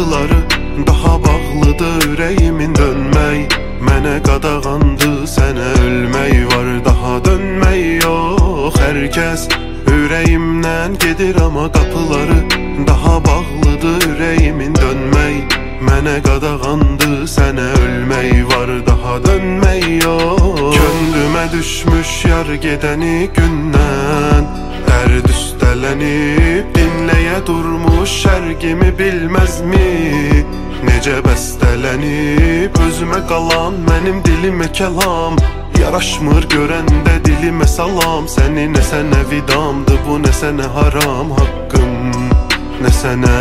qapıları daha bağlıdır ürəyimin dönmək. Mənə qadağandı sənə ölmək var, daha dönmək yox. Hər kəs ürəyimdən gedir amma qapıları daha bağlıdır ürəyimin dönmək. Mənə qadağandı sənə ölmək var, daha dönmək yox. Könlümə düşmüş yar gedəni gündən, dərd üstələnib dinləyə durmuş şərqimi bilməzmi? Necə bəstələnib özümə qalan mənim dilimə kəlam, yaraşmır görəndə dilimə salam. Səni nə sənə vidamdır bu, nə sənə haram haqqım, nə sənə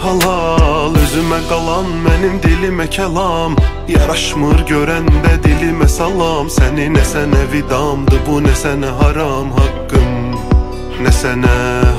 halal. Özümə qalan mənim dilimə kəlam, yaraşmır görəndə dilimə salam. Səni nə sənə vidamdır bu, nə sənə haram haqqım, nə sənə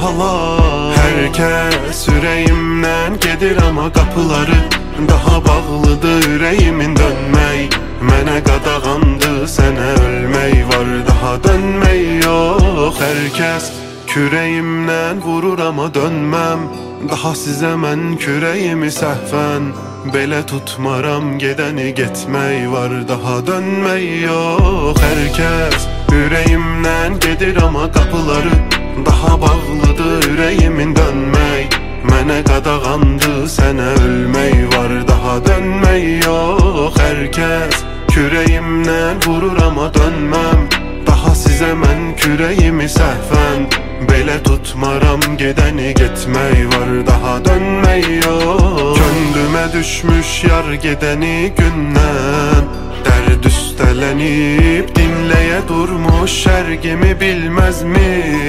halal. Hər kəs ürəyimdən gedir amma qapıları daha bağlıdır ürəyimin dönmək. Mənə qadağandı sənə ölmək var, daha dönmək yox. Hər kəs kürəyimdən vurur amma dönməm, daha sizə mən kürəyimi səhvən belə tutmaram. Gedəni getmək var, daha dönmək yox. Hər kəs ürəyimdən gedir amma qapıları daha bağlıdır ürəyimin dönmək. Mənə qadağandı sənə ölmək var, daha dönmək yox. Hər kəs kürəyimdən vurur amma dönməm, daha sizə mən kürəyimi səhvən belə tutmaram. Gedəni getmək var, daha dönmək yox. Könlümə düşmüş yar gedəni gündən, dərd üstələnib dinləyə durmuş şərqimi bilməzmi?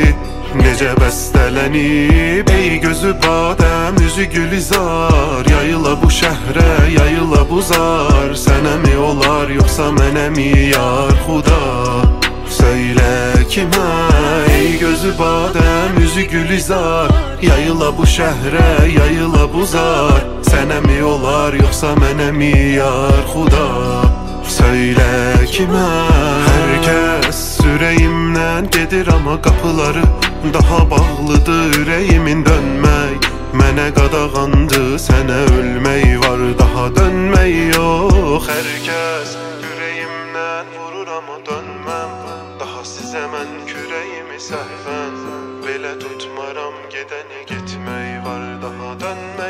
Necə bəstələnib ey gözü badəm, üzü gülizar, yayıla bu şəhrə, yayıla bu zar. Sənə mi olar yoxsa mənə mi yar xuda? Söylə kimə ey gözü badəm, üzü gülizar, yayıla bu şəhrə, yayıla bu zar. Sənə mi olar yoxsa mənə mi yar xuda? Söylə kimə? Hər kəs ürəyimdən gedir amma qapıları daha bağlıdır ürəyimin dönmək. Mənə qadağandı sənə ölmək var, daha dönmək yox. Hər kəs ürəyimdən vurur amma dönməm, daha sizə mən kürəyimi səhvən belə tutmaram. Gedəni getmək var, daha dönmək